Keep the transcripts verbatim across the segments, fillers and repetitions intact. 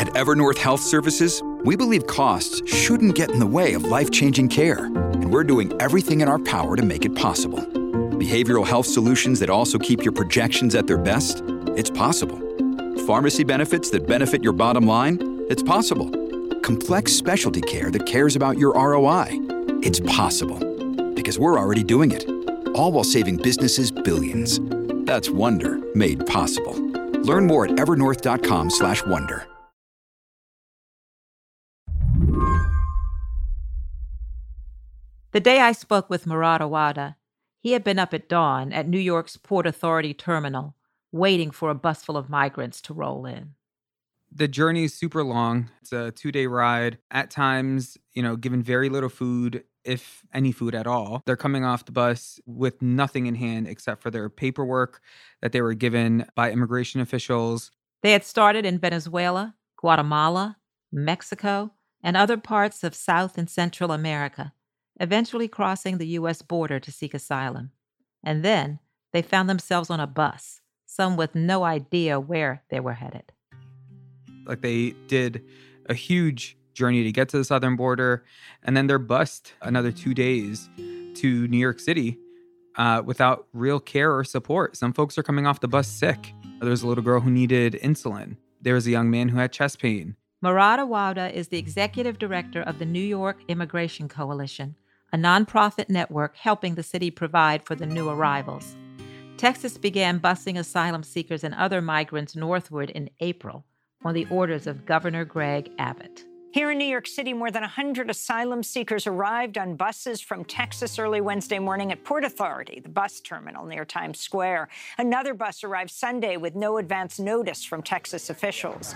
At Evernorth Health Services, we believe costs shouldn't get in the way of life-changing care, and we're doing everything in our power to make it possible. Behavioral health solutions that also keep your projections at their best? It's possible. Pharmacy benefits that benefit your bottom line? It's possible. Complex specialty care that cares about your R O I? It's possible. Because we're already doing it. All while saving businesses billions. That's Wonder made possible. Learn more at evernorth.com slash wonder. The day I spoke with Murad Awada, he had been up at dawn at New York's Port Authority terminal, waiting for a bus full of migrants to roll in. The journey is super long. It's a two-day ride. At times, you know, given very little food, if any food at all. They're coming off the bus with nothing in hand except for their paperwork that they were given by immigration officials. They had started in Venezuela, Guatemala, Mexico, and other parts of South and Central America, eventually crossing the U S border to seek asylum. And then they found themselves on a bus, some with no idea where they were headed. Like they did a huge journey to get to the southern border, and then they're bused another two days to New York City uh, without real care or support. Some folks are coming off the bus sick. There was a little girl who needed insulin. There was a young man who had chest pain. Murad Awada is the executive director of the New York Immigration Coalition, a nonprofit network helping the city provide for the new arrivals. Texas began busing asylum seekers and other migrants northward in April on the orders of Governor Greg Abbott. Here in New York City, more than one hundred asylum seekers arrived on buses from Texas early Wednesday morning at Port Authority, the bus terminal near Times Square. Another bus arrived Sunday with no advance notice from Texas officials.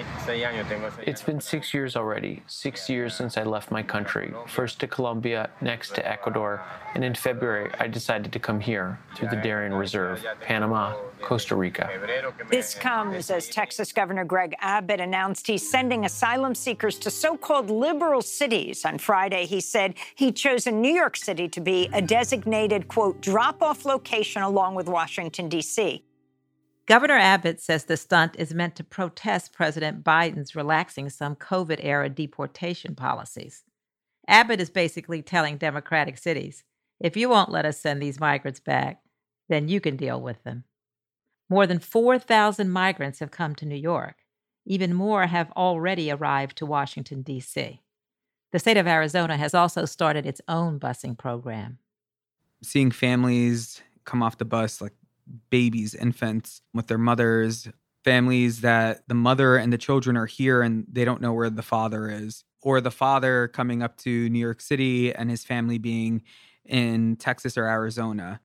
It's been six years already, six years since I left my country, first to Colombia, next to Ecuador, and in February I decided to come here through the Darien Reserve, Panama, Costa Rica. This comes as Texas Governor Greg Abbott announced he's sending asylum seekers to so-called liberal cities. On Friday, he said he'd chosen New York City to be a designated, quote, drop-off location along with Washington, D C. Governor Abbott says the stunt is meant to protest President Biden's relaxing some COVID-era deportation policies. Abbott is basically telling Democratic cities, if you won't let us send these migrants back, then you can deal with them. More than four thousand migrants have come to New York. Even more have already arrived to Washington, D C. The state of Arizona has also started its own busing program. Seeing families come off the bus, like babies, infants, with their mothers, families that the mother and the children are here and they don't know where the father is, or the father coming up to New York City and his family being in Texas or Arizona.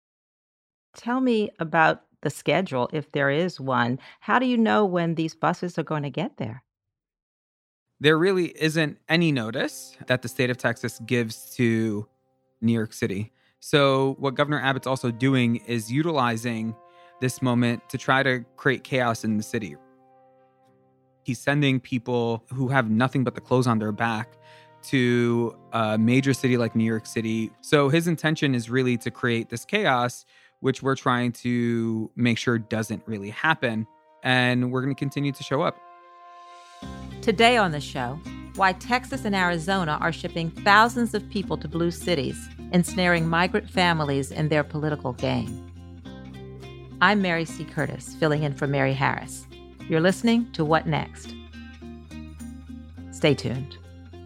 Tell me about the schedule, if there is one. How do you know when these buses are going to get there? There really isn't any notice that the state of Texas gives to New York City. So what Governor Abbott's also doing is utilizing this moment to try to create chaos in the city. He's sending people who have nothing but the clothes on their back to a major city like New York City. So his intention is really to create this chaos, which we're trying to make sure doesn't really happen. And we're going to continue to show up. Today on the show, why Texas and Arizona are shipping thousands of people to blue cities, ensnaring migrant families in their political game. I'm Mary C. Curtis, filling in for Mary Harris. You're listening to What Next? Stay tuned.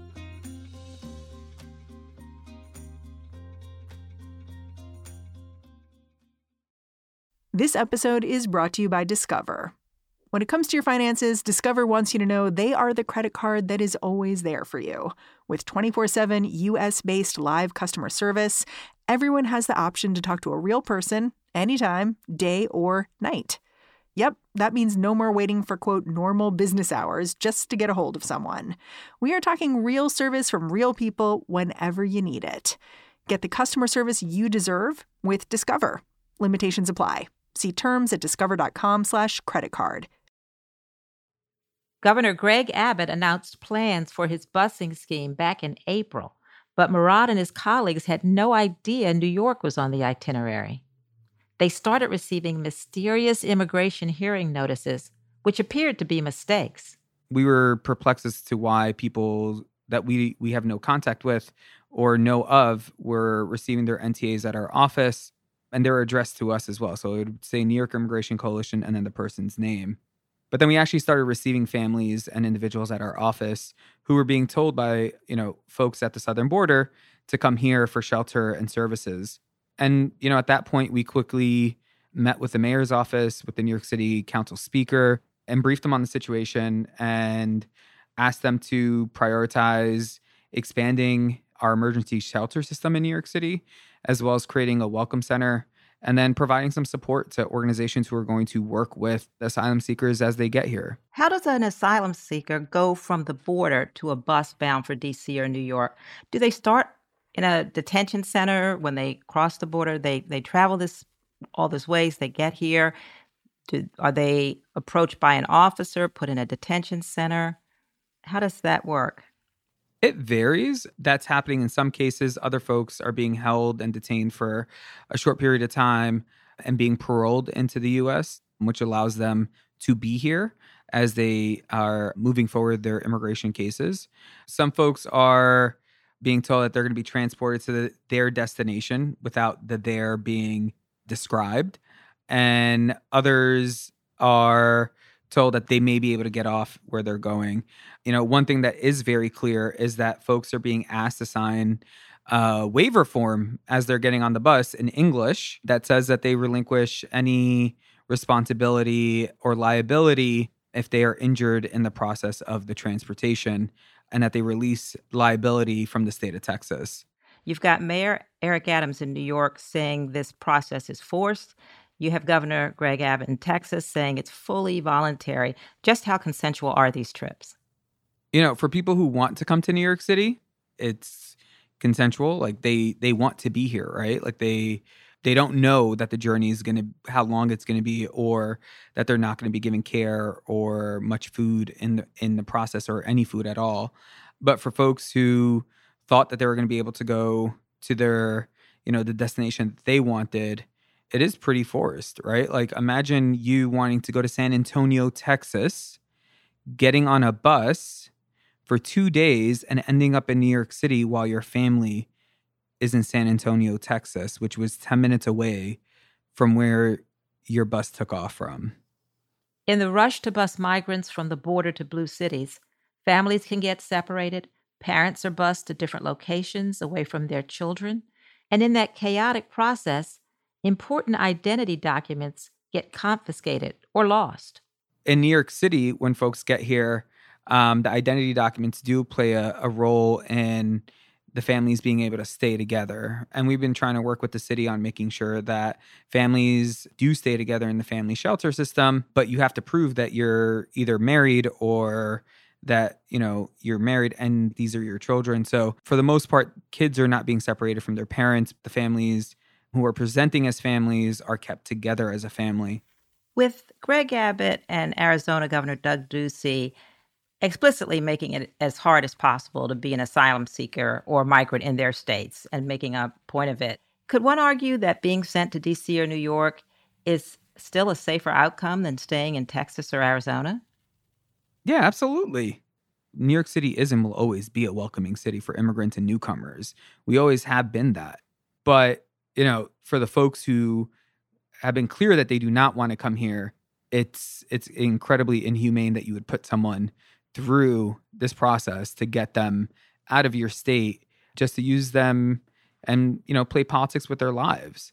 This episode is brought to you by Discover. When it comes to your finances, Discover wants you to know they are the credit card that is always there for you. With twenty-four seven U S-based live customer service, everyone has the option to talk to a real person anytime, day or night. Yep, that means no more waiting for, quote, normal business hours just to get a hold of someone. We are talking real service from real people whenever you need it. Get the customer service you deserve with Discover. Limitations apply. See terms at discover.com slash credit card. Governor Greg Abbott announced plans for his busing scheme back in April, but Murad and his colleagues had no idea New York was on the itinerary. They started receiving mysterious immigration hearing notices, which appeared to be mistakes. We were perplexed as to why people that we we have no contact with or know of were receiving their N T As at our office, and they were addressed to us as well. So it would say New York Immigration Coalition and then the person's name. But then we actually started receiving families and individuals at our office who were being told by, you know, folks at the southern border to come here for shelter and services. And, you know, at that point, we quickly met with the mayor's office, with the New York City Council speaker, and briefed them on the situation and asked them to prioritize expanding our emergency shelter system in New York City, as well as creating a welcome center, and then providing some support to organizations who are going to work with asylum seekers as they get here. How does an asylum seeker go from the border to a bus bound for D C or New York? Do they start in a detention center when they cross the border? They they travel this all this ways, they get here. Do, are they approached by an officer, put in a detention center? How does that work? It varies. That's happening in some cases. Other folks are being held and detained for a short period of time and being paroled into the U S, which allows them to be here as they are moving forward their immigration cases. Some folks are being told that they're going to be transported to the, their destination without the there being described. And others are told that they may be able to get off where they're going. You know, one thing that is very clear is that folks are being asked to sign a waiver form as they're getting on the bus in English that says that they relinquish any responsibility or liability if they are injured in the process of the transportation, and that they release liability from the state of Texas. You've got Mayor Eric Adams in New York saying this process is forced. You have Governor Greg Abbott in Texas saying it's fully voluntary. Just how consensual are these trips? You know, for people who want to come to New York City, it's consensual. Like they they want to be here, right? Like they they don't know that the journey is going to, how long it's going to be, or that they're not going to be given care or much food in the in the process, or any food at all. But for folks who thought that they were going to be able to go to their, you know, the destination that they wanted, it is pretty forced, right? Like imagine you wanting to go to San Antonio, Texas, getting on a bus for two days and ending up in New York City while your family is in San Antonio, Texas, which was ten minutes away from where your bus took off from. In the rush to bus migrants from the border to blue cities, families can get separated. Parents are bused to different locations away from their children. And in that chaotic process, important identity documents get confiscated or lost. In New York City, when folks get here, um, the identity documents do play a, a role in the families being able to stay together. And we've been trying to work with the city on making sure that families do stay together in the family shelter system, but you have to prove that you're either married or that, you know, you're married and these are your children. So for the most part, kids are not being separated from their parents. The families who are presenting as families are kept together as a family. With Greg Abbott and Arizona Governor Doug Ducey explicitly making it as hard as possible to be an asylum seeker or migrant in their states and making a point of it, could one argue that being sent to D C or New York is still a safer outcome than staying in Texas or Arizona? Yeah, absolutely. New York City is and will always be a welcoming city for immigrants and newcomers. We always have been that. But, you know, for the folks who have been clear that they do not want to come here, it's it's incredibly inhumane that you would put someone through this process to get them out of your state just to use them and, you know, play politics with their lives.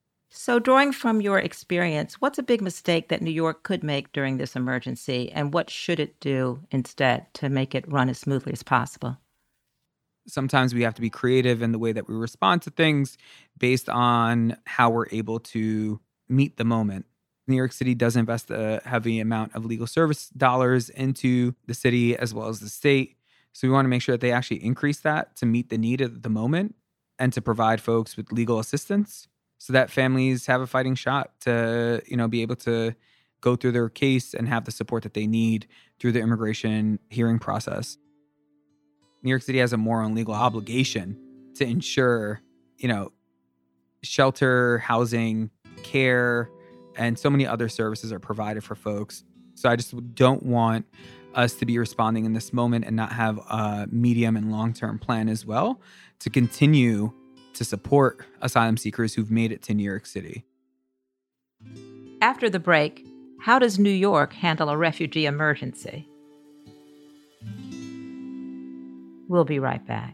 So drawing from your experience, what's a big mistake that New York could make during this emergency, and what should it do instead to make it run as smoothly as possible? Sometimes we have to be creative in the way that we respond to things based on how we're able to meet the moment. New York City does invest a heavy amount of legal service dollars into the city as well as the state. So we want to make sure that they actually increase that to meet the need of the moment and to provide folks with legal assistance so that families have a fighting shot to, you know, be able to go through their case and have the support that they need through the immigration hearing process. New York City has a moral and legal obligation to ensure, you know, shelter, housing, care, and so many other services are provided for folks. So I just don't want us to be responding in this moment and not have a medium and long-term plan as well to continue to support asylum seekers who've made it to New York City. After the break, how does New York handle a refugee emergency? We'll be right back.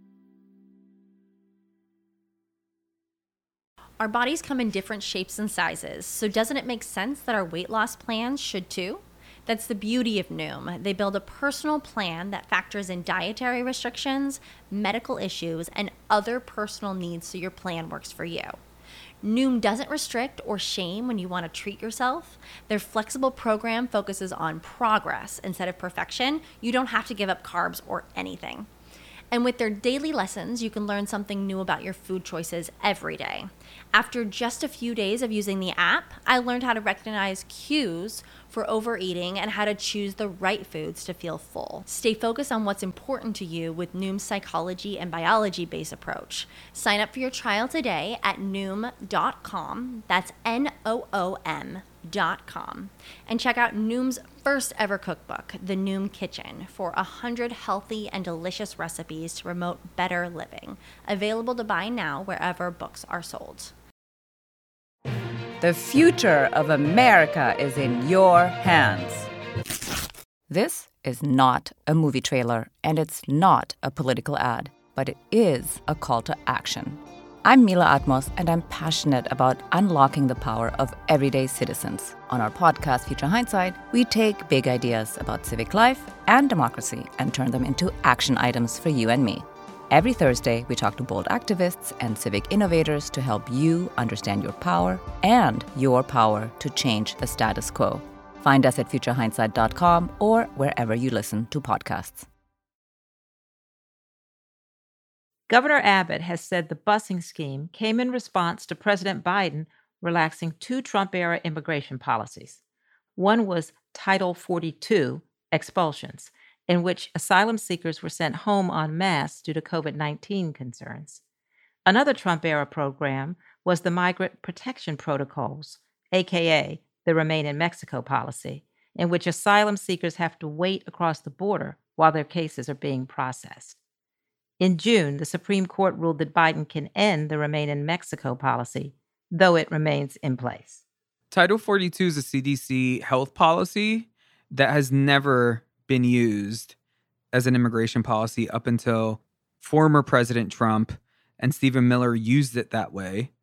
Our bodies come in different shapes and sizes, so doesn't it make sense that our weight loss plans should too? That's the beauty of Noom. They build a personal plan that factors in dietary restrictions, medical issues, and other personal needs so your plan works for you. Noom doesn't restrict or shame when you want to treat yourself. Their flexible program focuses on progress instead of perfection. You don't have to give up carbs or anything. And with their daily lessons, you can learn something new about your food choices every day. After just a few days of using the app, I learned how to recognize cues for overeating and how to choose the right foods to feel full. Stay focused on what's important to you with Noom's psychology and biology-based approach. Sign up for your trial today at noom dot com. That's N O O M dot com. And check out Noom's first ever cookbook, The Noom Kitchen, for one hundred healthy and delicious recipes to promote better living. Available to buy now wherever books are sold. The future of America is in your hands. This is not a movie trailer, and it's not a political ad, but it is a call to action. I'm Mila Atmos, and I'm passionate about unlocking the power of everyday citizens. On our podcast, Future Hindsight, we take big ideas about civic life and democracy and turn them into action items for you and me. Every Thursday, we talk to bold activists and civic innovators to help you understand your power and your power to change the status quo. Find us at future hindsight dot com or wherever you listen to podcasts. Governor Abbott has said the busing scheme came in response to President Biden relaxing two Trump-era immigration policies. One was Title forty-two, expulsions, in which asylum seekers were sent home en masse due to covid nineteen concerns. Another Trump-era program was the Migrant Protection Protocols, aka the Remain in Mexico policy, in which asylum seekers have to wait across the border while their cases are being processed. In June, the Supreme Court ruled that Biden can end the Remain in Mexico policy, though it remains in place. Title forty-two is a C D C health policy that has never been used as an immigration policy up until former President Trump and Stephen Miller used it that way.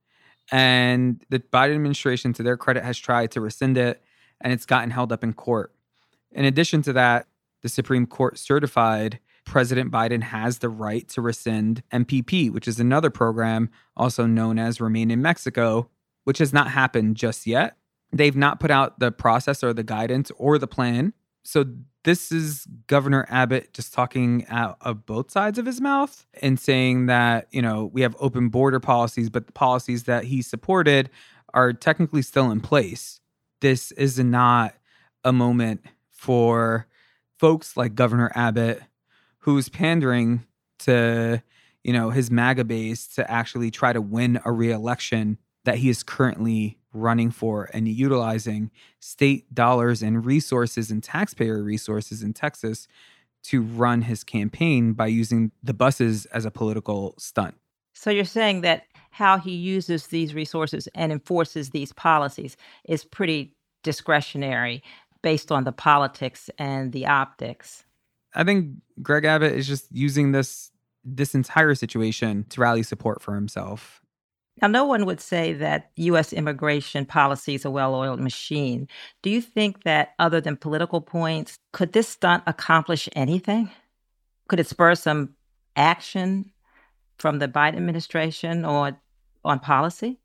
And the Biden administration, to their credit, has tried to rescind it, and it's gotten held up in court. In addition to that, the Supreme Court certified President Biden has the right to rescind M P P, which is another program also known as Remain in Mexico, which has not happened just yet. They've not put out the process or the guidance or the plan. So this is Governor Abbott just talking out of both sides of his mouth and saying that, you know, we have open border policies, but the policies that he supported are technically still in place. This is not a moment for folks like Governor Abbott, who's pandering to, you know, his MAGA base to actually try to win a re-election that he is currently running for and utilizing state dollars and resources and taxpayer resources in Texas to run his campaign by using the buses as a political stunt. So you're saying that how he uses these resources and enforces these policies is pretty discretionary based on the politics and the optics. I think Greg Abbott is just using this this entire situation to rally support for himself. Now, no one would say that U S immigration policy is a well-oiled machine. Do you think that other than political points, could this stunt accomplish anything? Could it spur some action from the Biden administration or on policy?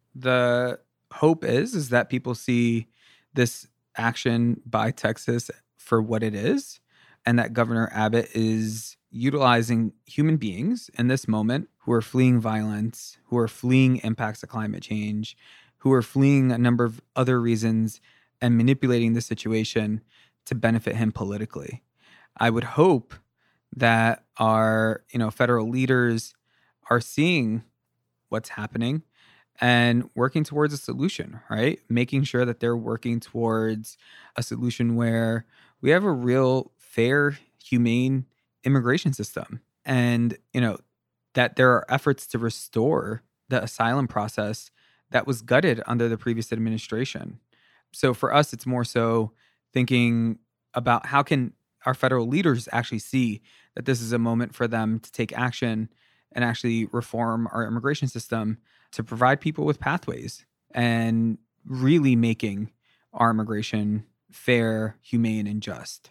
The hope is, is that people see this action by Texas for what it is, and that Governor Abbott is utilizing human beings in this moment who are fleeing violence, who are fleeing impacts of climate change, who are fleeing a number of other reasons and manipulating the situation to benefit him politically. I would hope that our, you know, federal leaders are seeing what's happening and working towards a solution, right? Making sure that they're working towards a solution where we have a real fair, humane immigration system. And, you know, that there are efforts to restore the asylum process that was gutted under the previous administration. So for us, it's more so thinking about how can our federal leaders actually see that this is a moment for them to take action and actually reform our immigration system to provide people with pathways and really making our immigration fair, humane, and just.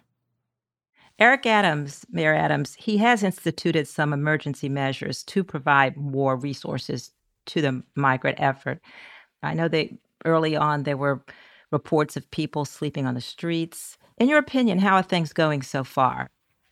Eric Adams, Mayor Adams, he has instituted some emergency measures to provide more resources to the migrant effort. I know that early on there were reports of people sleeping on the streets. In your opinion, how are things going so far?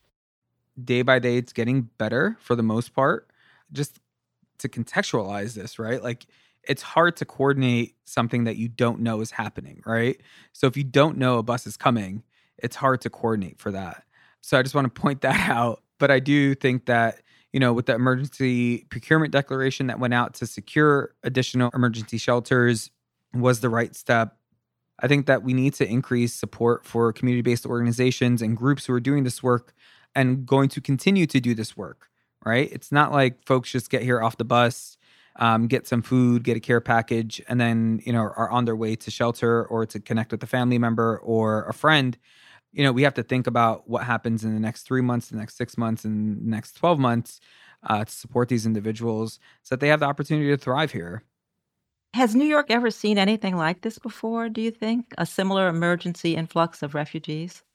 Day by day, it's getting better for the most part. Just to contextualize this, right? Like, it's hard to coordinate something that you don't know is happening, right? So if you don't know a bus is coming, it's hard to coordinate for that. So I just want to point that out. But I do think that, you know, with the emergency procurement declaration that went out to secure additional emergency shelters was the right step. I think that we need to increase support for community-based organizations and groups who are doing this work and going to continue to do this work, right? It's not like folks just get here off the bus, um, get some food, get a care package, and then, you know, are on their way to shelter or to connect with a family member or a friend. You know, we have to think about what happens in the next three months, the next six months, and the next twelve months uh, to support these individuals so that they have the opportunity to thrive here. Has New York ever seen anything like this before, do you think? A similar emergency influx of refugees?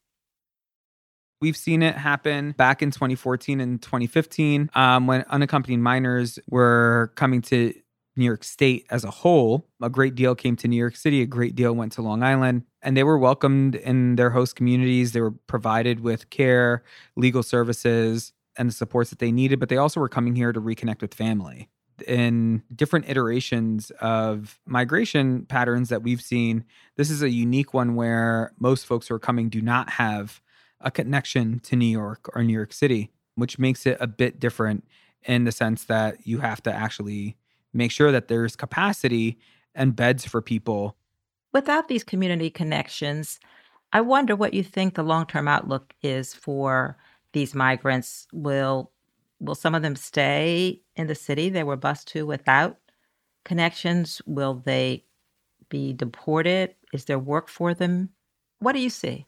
We've seen it happen back in twenty fourteen and twenty fifteen um, when unaccompanied minors were coming to New York State as a whole. A great deal came to New York City. A great deal went to Long Island. And they were welcomed in their host communities. They were provided with care, legal services, and the supports that they needed. But they also were coming here to reconnect with family. In different iterations of migration patterns that we've seen, this is a unique one where most folks who are coming do not have a connection to New York or New York City, which makes it a bit different in the sense that you have to actually make sure that there's capacity and beds for people. Without these community connections, I wonder what you think the long-term outlook is for these migrants. Will will some of them stay in the city they were bused to without connections? Will they be deported? Is there work for them? What do you see?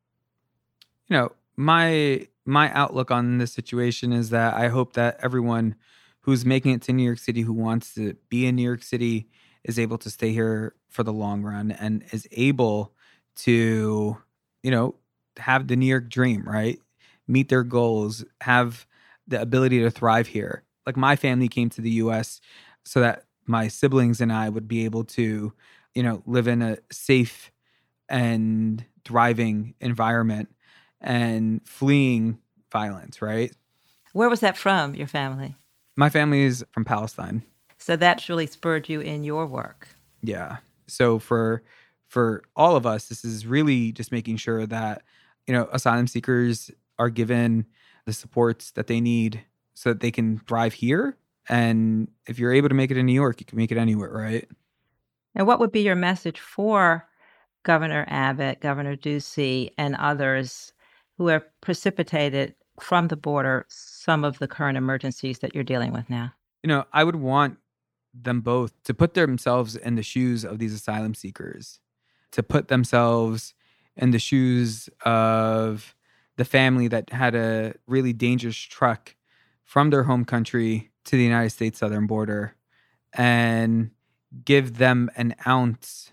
You know, my my outlook on this situation is that I hope that everyone who's making it to New York City, who wants to be in New York City, is able to stay here for the long run and is able to, you know, have the New York dream, right? Meet their goals, have the ability to thrive here. Like, my family came to the U S so that my siblings and I would be able to, you know, live in a safe and thriving environment and fleeing violence, right? Where was that from, your family? My family is from Palestine. So that's really spurred you in your work. Yeah. So for for all of us, this is really just making sure that, you know, asylum seekers are given the supports that they need so that they can thrive here. And if you're able to make it in New York, you can make it anywhere, right? And what would be your message for Governor Abbott, Governor Ducey, and others who have precipitated from the border some of the current emergencies that you're dealing with now? You know, I would want them both to put themselves in the shoes of these asylum seekers, to put themselves in the shoes of the family that had a really dangerous trek from their home country to the United States southern border, and give them an ounce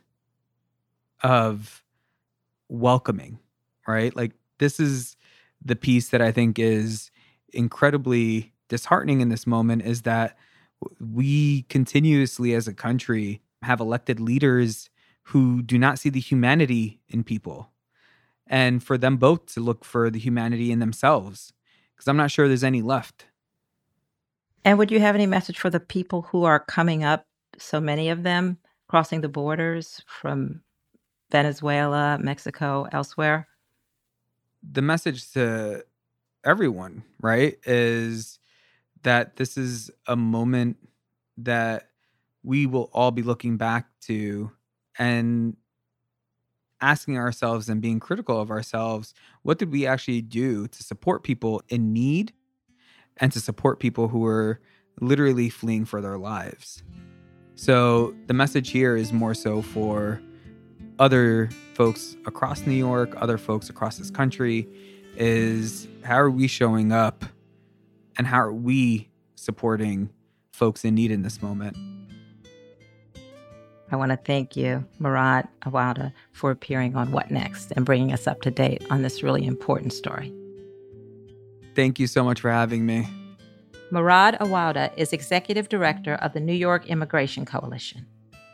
of welcoming, right? Like, this is the piece that I think is incredibly disheartening in this moment, is that we continuously as a country have elected leaders who do not see the humanity in people, and for them both to look for the humanity in themselves, because I'm not sure there's any left. And would you have any message for the people who are coming up, so many of them crossing the borders from Venezuela, Mexico, elsewhere? The message to everyone, right, is that this is a moment that we will all be looking back to, and asking ourselves and being critical of ourselves, what did we actually do to support people in need and to support people who were literally fleeing for their lives? So the message here is more so for other folks across New York, other folks across this country, is how are we showing up and how are we supporting folks in need in this moment? I want to thank you, Murad Awada, for appearing on What Next and bringing us up to date on this really important story. Thank you so much for having me. Murad Awada is Executive Director of the New York Immigration Coalition.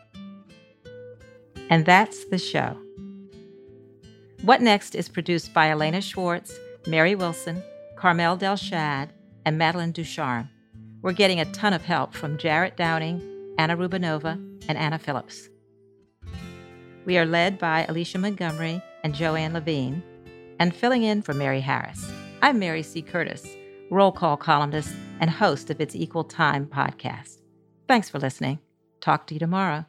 And that's the show. What Next is produced by Elena Schwartz, Mary Wilson, Carmel Delshad, and Madeline Ducharme. We're getting a ton of help from Jarrett Downing, Anna Rubinova, and Anna Phillips. We are led by Alicia Montgomery and Joanne Levine, and filling in for Mary Harris. I'm Mary C. Curtis, roll call columnist and host of It's Equal Time podcast. Thanks for listening. Talk to you tomorrow.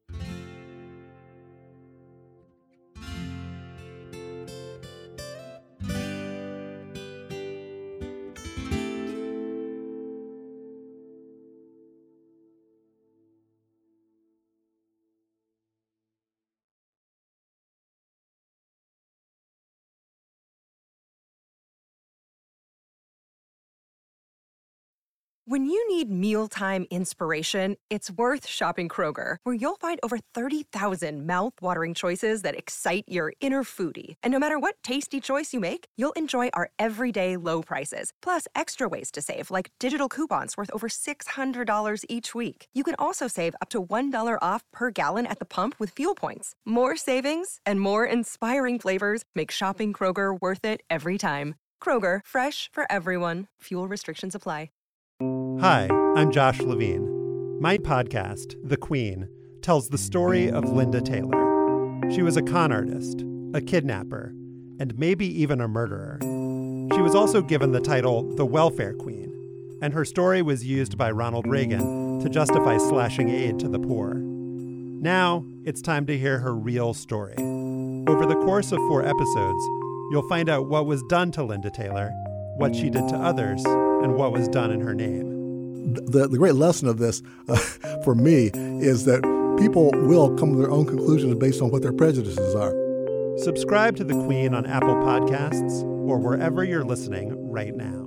When you need mealtime inspiration, it's worth shopping Kroger, where you'll find over thirty thousand mouth-watering choices that excite your inner foodie. And no matter what tasty choice you make, you'll enjoy our everyday low prices, plus extra ways to save, like digital coupons worth over six hundred dollars each week. You can also save up to one dollar off per gallon at the pump with fuel points. More savings and more inspiring flavors make shopping Kroger worth it every time. Kroger, fresh for everyone. Fuel restrictions apply. Hi, I'm Josh Levine. My podcast, The Queen, tells the story of Linda Taylor. She was a con artist, a kidnapper, and maybe even a murderer. She was also given the title the Welfare Queen, and her story was used by Ronald Reagan to justify slashing aid to the poor. Now, it's time to hear her real story. Over the course of four episodes, you'll find out what was done to Linda Taylor, what she did to others, and what was done in her name. The, the great lesson of this, uh, for me, is that people will come to their own conclusions based on what their prejudices are. Subscribe to The Queen on Apple Podcasts or wherever you're listening right now.